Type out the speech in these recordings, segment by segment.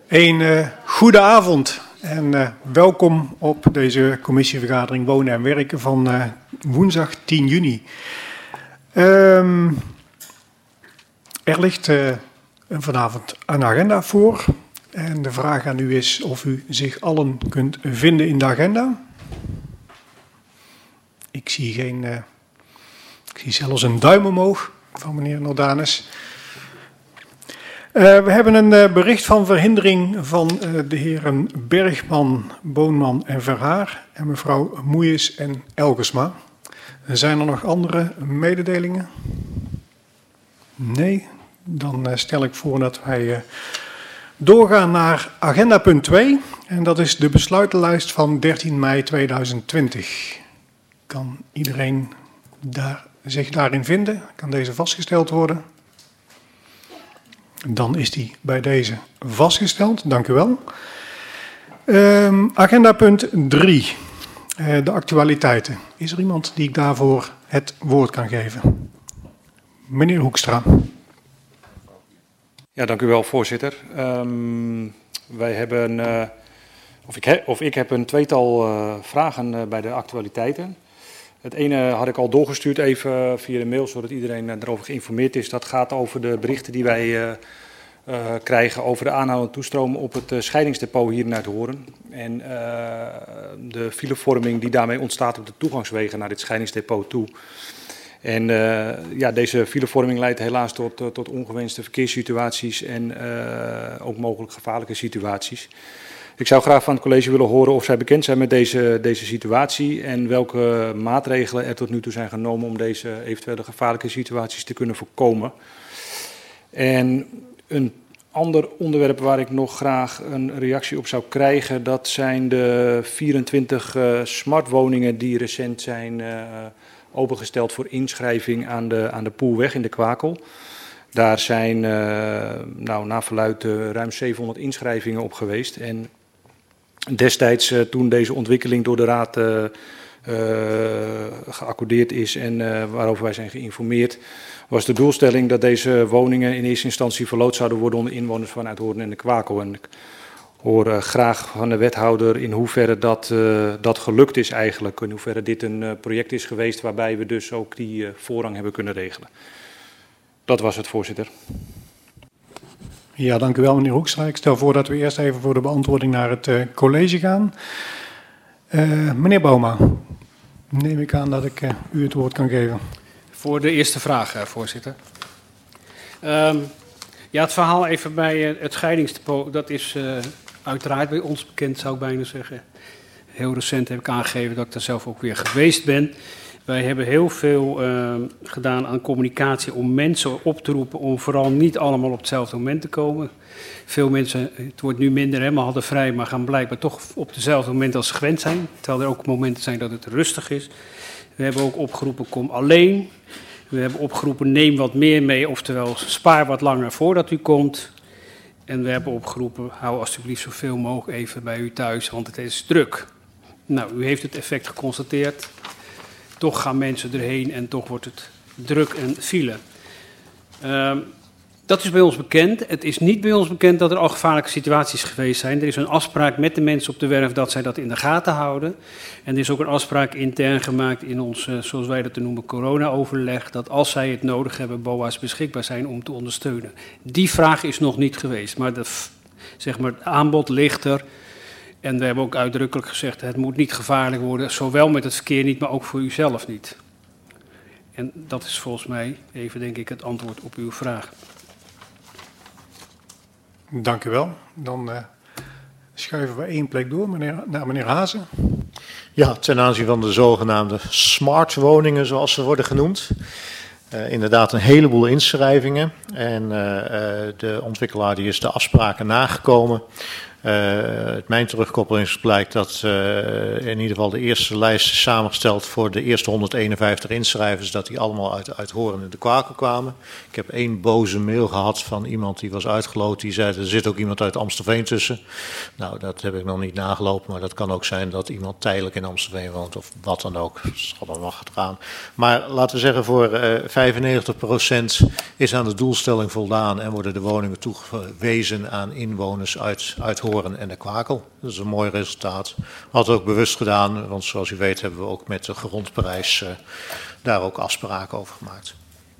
Goede avond en welkom op deze commissievergadering Wonen en Werken van woensdag 10 juni. Er ligt vanavond een agenda voor en de vraag aan u is of u zich allen kunt vinden in de agenda. Ik zie zelfs een duim omhoog van meneer Nordanus. We hebben een bericht van verhindering van de heren Bergman, Boonman en Verhaar en mevrouw Moeijes en Elgersma. Zijn er nog andere mededelingen? Nee, dan stel ik voor dat wij doorgaan naar agenda punt 2 en dat is de besluitenlijst van 13 mei 2020. Kan iedereen zich daarin vinden? Kan deze vastgesteld worden? Dan is die bij deze vastgesteld. Dank u wel. Agenda punt 3. De actualiteiten. Is er iemand die ik daarvoor het woord kan geven? Meneer Hoekstra. Ja, dank u wel, voorzitter. Wij hebben, ik heb een tweetal vragen bij de actualiteiten. Het ene had ik al doorgestuurd even via de mail, zodat iedereen erover geïnformeerd is. Dat gaat over de berichten die wij krijgen over de aanhoudende toestroom op het scheidingsdepot hier in Uithoorn. En de filevorming die daarmee ontstaat op de toegangswegen naar dit scheidingsdepot toe. En deze filevorming leidt helaas tot ongewenste verkeerssituaties en ook mogelijk gevaarlijke situaties. Ik zou graag van het college willen horen of zij bekend zijn met deze situatie en welke maatregelen er tot nu toe zijn genomen om deze eventuele gevaarlijke situaties te kunnen voorkomen. En een ander onderwerp waar ik nog graag een reactie op zou krijgen, dat zijn de 24 smartwoningen die recent zijn opengesteld voor inschrijving aan de Poelweg in de Kwakel. Daar zijn naar verluidt ruim 700 inschrijvingen op geweest. En destijds, toen deze ontwikkeling door de Raad geaccordeerd is en waarover wij zijn geïnformeerd, was de doelstelling dat deze woningen in eerste instantie verloot zouden worden onder inwoners van Uithoorn en de Kwakel. En ik hoor graag van de wethouder in hoeverre dat gelukt is eigenlijk. In hoeverre dit een project is geweest waarbij we dus ook die voorrang hebben kunnen regelen. Dat was het, voorzitter. Ja, dank u wel, meneer Hoekstra. Ik stel voor dat we eerst even voor de beantwoording naar het college gaan. Meneer Bouma, neem ik aan dat ik u het woord kan geven. Voor de eerste vraag, voorzitter. Het verhaal even bij het scheidingsdepot, dat is uiteraard bij ons bekend, zou ik bijna zeggen. Heel recent heb ik aangegeven dat ik daar zelf ook weer geweest ben. Wij hebben heel veel gedaan aan communicatie om mensen op te roepen om vooral niet allemaal op hetzelfde moment te komen. Veel mensen, het wordt nu minder, hè, maar hadden vrij, maar gaan blijkbaar toch op hetzelfde moment als ze gewend zijn. Terwijl er ook momenten zijn dat het rustig is. We hebben ook opgeroepen, kom alleen. We hebben opgeroepen, neem wat meer mee, oftewel spaar wat langer voordat u komt. En we hebben opgeroepen, hou alsjeblieft zoveel mogelijk even bij u thuis, want het is druk. Nou, u heeft het effect geconstateerd. Toch gaan mensen erheen en toch wordt het druk en file. Dat is bij ons bekend. Het is niet bij ons bekend dat er al gevaarlijke situaties geweest zijn. Er is een afspraak met de mensen op de werf dat zij dat in de gaten houden. En er is ook een afspraak intern gemaakt in ons, zoals wij dat noemen, corona-overleg, dat als zij het nodig hebben, BOA's beschikbaar zijn om te ondersteunen. Die vraag is nog niet geweest, maar het aanbod ligt er. En we hebben ook uitdrukkelijk gezegd, het moet niet gevaarlijk worden, zowel met het verkeer niet, maar ook voor uzelf niet. En dat is volgens mij even, denk ik, het antwoord op uw vraag. Dank u wel. Dan schuiven we één plek door naar meneer Hazen. Ja, ten aanzien van de zogenaamde smartwoningen, zoals ze worden genoemd. Inderdaad een heleboel inschrijvingen. En de ontwikkelaar die is de afspraken nagekomen. Uit mijn terugkoppeling blijkt dat in ieder geval de eerste lijst is samengesteld voor de eerste 151 inschrijvers, dat die allemaal uit Hoorn en de Kwakel kwamen. Ik heb 1 boze mail gehad van iemand die was uitgeloot, die zei er zit ook iemand uit Amstelveen tussen. Nou, dat heb ik nog niet nagelopen, maar dat kan ook zijn dat iemand tijdelijk in Amstelveen woont of wat dan ook. Dat zal dan nog gaan. Maar laten we zeggen voor 95% is aan de doelstelling voldaan en worden de woningen toegewezen aan inwoners uit Hoorn en de Kwakel. Dat is een mooi resultaat. Had het ook bewust gedaan, want zoals u weet hebben we ook met de grondprijs daar ook afspraken over gemaakt.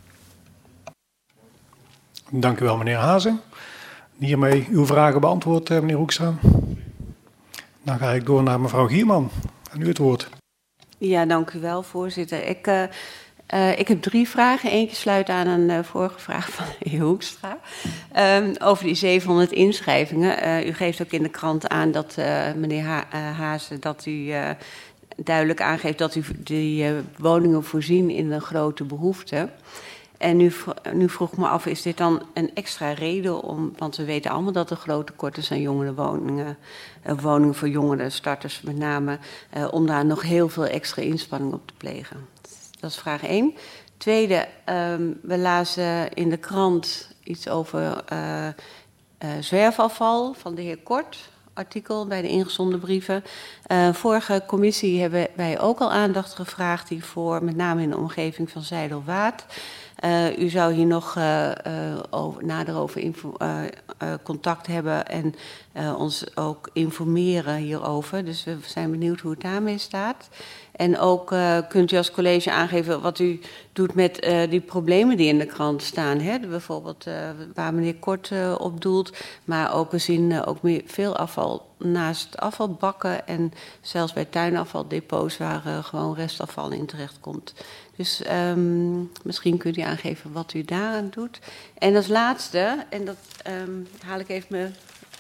Dank u wel, meneer Hazen. Hiermee uw vragen beantwoord, meneer Hoekstra. Dan ga ik door naar mevrouw Gierman. Aan u het woord. Ja, dank u wel, voorzitter. Ik heb 3 vragen. Eentje sluit aan een vorige vraag van de heer Hoekstra. Over die 700 inschrijvingen. U geeft ook in de krant aan dat, meneer Hazen, dat u duidelijk aangeeft dat u die woningen voorzien in een grote behoefte. En nu vroeg me af, is dit dan een extra reden om, want we weten allemaal dat er grote tekorten zijn jongerenwoningen, woningen voor jongeren, starters met name, om daar nog heel veel extra inspanning op te plegen. Dat is vraag 1. Tweede, we lazen in de krant iets over zwerfafval van de heer Kort, artikel bij de ingezonden brieven. Vorige commissie hebben wij ook al aandacht gevraagd hiervoor, met name in de omgeving van Zijdelwaard. U zou hier nog nader over contact hebben en ons ook informeren hierover. Dus we zijn benieuwd hoe het daarmee staat. En ook kunt u als college aangeven wat u doet met die problemen die in de krant staan. Hè? Bijvoorbeeld waar meneer Kort op doelt. Maar ook we zien ook veel afval naast afvalbakken. En zelfs bij tuinafvaldepots waar gewoon restafval in terechtkomt. Dus misschien kunt u aangeven wat u daaraan doet. En als laatste, en dat haal ik even mijn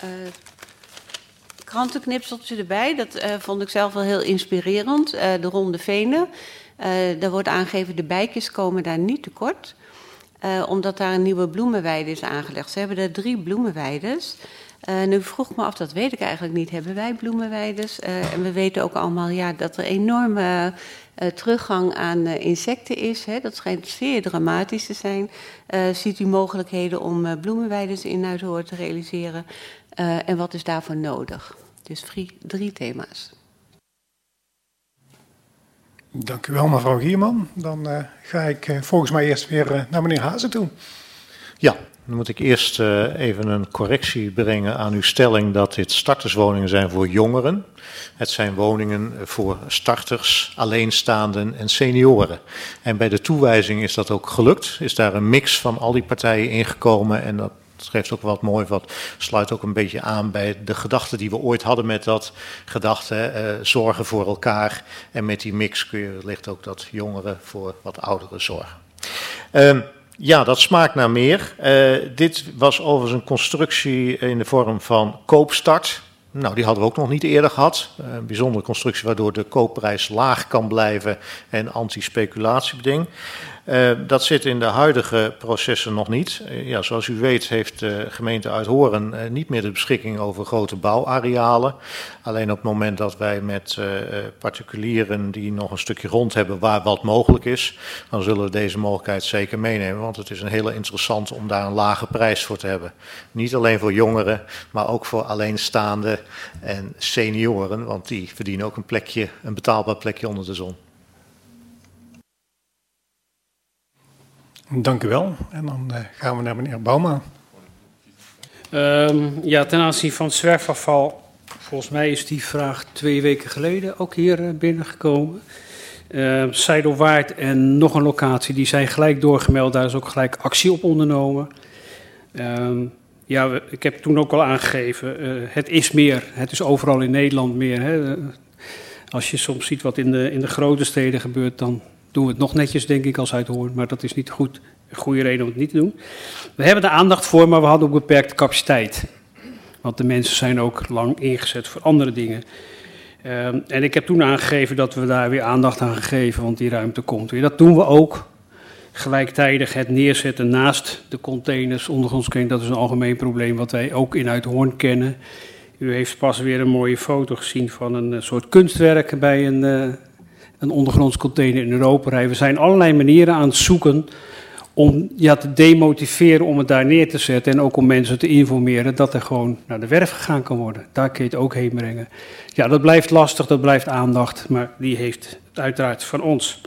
krantenknipseltje erbij. Dat vond ik zelf wel heel inspirerend. De Ronde Venen. Daar wordt aangegeven, de bijtjes komen daar niet tekort. Omdat daar een nieuwe bloemenweide is aangelegd. Ze hebben daar 3 bloemenweides. Nu vroeg ik me af, dat weet ik eigenlijk niet. Hebben wij bloemenweides? En we weten ook allemaal dat er enorme teruggang aan insecten is. Hè? Dat schijnt zeer dramatisch te zijn. Ziet u mogelijkheden om bloemenweides in Zuidhoorn te realiseren? En wat is daarvoor nodig? Dus 3 thema's. Dank u wel, mevrouw Gierman. Dan ga ik volgens mij eerst weer naar meneer Hazen toe. Ja, dan moet ik eerst even een correctie brengen aan uw stelling dat dit starterswoningen zijn voor jongeren. Het zijn woningen voor starters, alleenstaanden en senioren. En bij de toewijzing is dat ook gelukt. Is daar een mix van al die partijen ingekomen en dat geeft ook wat mooi, wat sluit ook een beetje aan bij de gedachte die we ooit hadden met dat gedachte zorgen voor elkaar. En met die mix kun je wellicht ook dat jongeren voor wat ouderen zorgen. Ja, dat smaakt naar meer. Dit was overigens een constructie in de vorm van koopstart. Nou, die hadden we ook nog niet eerder gehad. Een bijzondere constructie waardoor de koopprijs laag kan blijven en anti-speculatiebeding. Dat zit in de huidige processen nog niet. Ja, zoals u weet heeft de gemeente Uithoorn niet meer de beschikking over grote bouwarealen. Alleen op het moment dat wij met particulieren die nog een stukje grond hebben waar wat mogelijk is, dan zullen we deze mogelijkheid zeker meenemen. Want het is een hele interessant om daar een lage prijs voor te hebben. Niet alleen voor jongeren, maar ook voor alleenstaanden en senioren. Want die verdienen ook een betaalbaar plekje onder de zon. Dank u wel. En dan gaan we naar meneer Bouma. Ten aanzien van het zwerfafval, volgens mij is die vraag 2 weken geleden ook hier binnengekomen. Zijdelwaard en nog een locatie, die zijn gelijk doorgemeld. Daar is ook gelijk actie op ondernomen. Ik heb toen ook al aangegeven, het is meer. Het is overal in Nederland meer. Hè. Als je soms ziet wat in de grote steden gebeurt, dan doen we het nog netjes, denk ik, als Uithoorn. Maar dat is niet een goede reden om het niet te doen. We hebben er aandacht voor, maar we hadden ook beperkte capaciteit. Want de mensen zijn ook lang ingezet voor andere dingen. En ik heb toen aangegeven dat we daar weer aandacht aan geven, want die ruimte komt weer. Dat doen we ook. Gelijktijdig het neerzetten naast de containers, ondergrondscontainers, dat is een algemeen probleem wat wij ook in Uithoorn kennen. U heeft pas weer een mooie foto gezien van een soort kunstwerk bij een ondergronds container in Europa. We zijn allerlei manieren aan het zoeken om te demotiveren om het daar neer te zetten. En ook om mensen te informeren dat er gewoon naar de werf gegaan kan worden. Daar kun je het ook heen brengen. Ja, dat blijft lastig, dat blijft aandacht, maar die heeft het uiteraard van ons.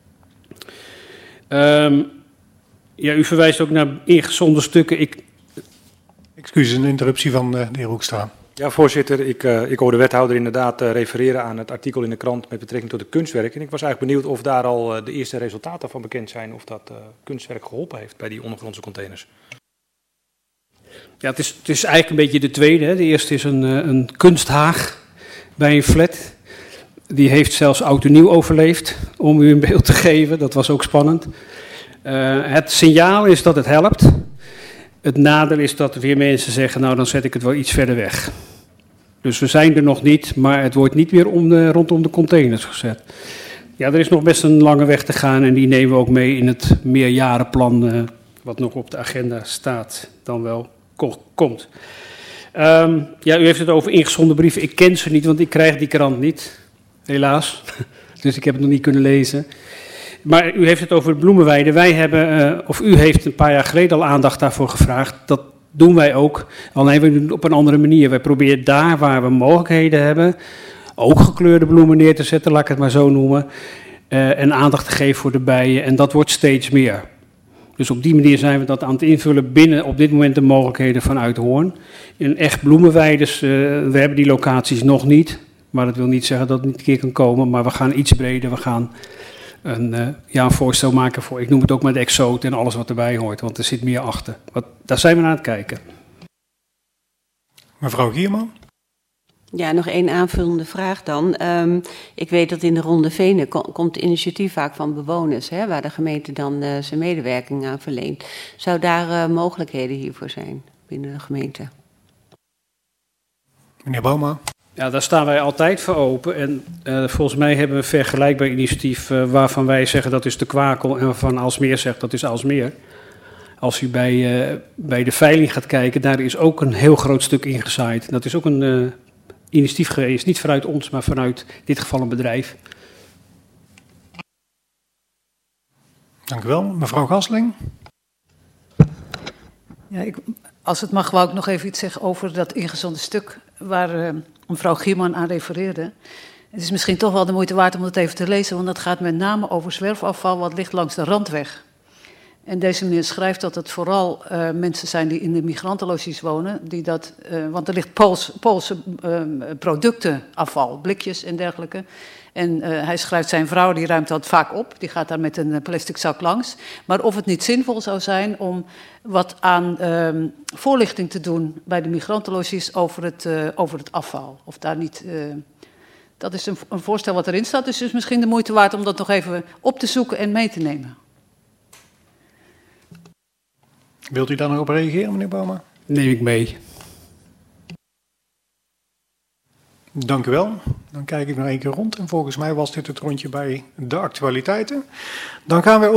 U verwijst ook naar ingezonde stukken. Excuses, een interruptie van de heer Hoekstra. Ja, voorzitter, ik hoor de wethouder inderdaad refereren aan het artikel in de krant met betrekking tot de kunstwerk. En ik was eigenlijk benieuwd of daar al de eerste resultaten van bekend zijn, of dat kunstwerk geholpen heeft bij die ondergrondse containers. Ja, het is eigenlijk een beetje de tweede. Hè. De eerste is een kunsthaag bij een flat. Die heeft zelfs oud en nieuw overleefd, om u een beeld te geven. Dat was ook spannend. Het signaal is dat het helpt. Het nadeel is dat er weer mensen zeggen, nou dan zet ik het wel iets verder weg. Dus we zijn er nog niet, maar het wordt niet weer rondom de containers gezet. Ja, er is nog best een lange weg te gaan en die nemen we ook mee in het meerjarenplan wat nog op de agenda staat, dan wel komt. U heeft het over ingezonden brieven. Ik ken ze niet, want ik krijg die krant niet, helaas. Dus ik heb het nog niet kunnen lezen. Maar u heeft het over de bloemenweide. U heeft een paar jaar geleden al aandacht daarvoor gevraagd. Dat doen wij ook. Alleen we doen het op een andere manier. Wij proberen daar waar we mogelijkheden hebben, ook gekleurde bloemen neer te zetten, laat ik het maar zo noemen. En aandacht te geven voor de bijen. En dat wordt steeds meer. Dus op die manier zijn we dat aan het invullen binnen op dit moment de mogelijkheden van Uithoorn. In echt bloemenweides, we hebben die locaties nog niet. Maar dat wil niet zeggen dat het niet een keer kan komen. Maar we gaan iets breder. We gaan een voorstel maken voor, ik noem het ook maar de exoot en alles wat erbij hoort, want er zit meer achter. Daar zijn we naar het kijken. Mevrouw Gierman? Ja, nog één aanvullende vraag dan. Ik weet dat in de Ronde Venen komt initiatief vaak van bewoners, waar de gemeente dan zijn medewerking aan verleent. Zou daar mogelijkheden hiervoor zijn binnen de gemeente? Meneer Bouma? Ja, daar staan wij altijd voor open. En volgens mij hebben we een vergelijkbaar initiatief waarvan wij zeggen dat is de Kwakel en waarvan Aalsmeer zegt dat is Aalsmeer. Als u bij de veiling gaat kijken, daar is ook een heel groot stuk ingezaaid. Dat is ook een initiatief geweest, niet vanuit ons, maar vanuit in dit geval een bedrijf. Dank u wel. Mevrouw Gasling? Ja, als het mag, wou ik nog even iets zeggen over dat ingezonde stuk waar mevrouw Gierman aan refereerde. Het is misschien toch wel de moeite waard om het even te lezen, want dat gaat met name over zwerfafval wat ligt langs de randweg. En deze meneer schrijft dat het vooral mensen zijn die in de migrantenlogies wonen, want er ligt Poolse productenafval, blikjes en dergelijke. En hij schrijft, zijn vrouw die ruimt dat vaak op, die gaat daar met een plastic zak langs. Maar of het niet zinvol zou zijn om wat aan voorlichting te doen bij de migrantenlogies over het afval. Of daar niet... dat is een voorstel wat erin staat, dus het is misschien de moeite waard om dat nog even op te zoeken en mee te nemen. Wilt u daar nog op reageren, meneer Bouma? Neem ik mee. Dank u wel. Dan kijk ik nog één keer rond en volgens mij was dit het rondje bij de actualiteiten. Dan gaan we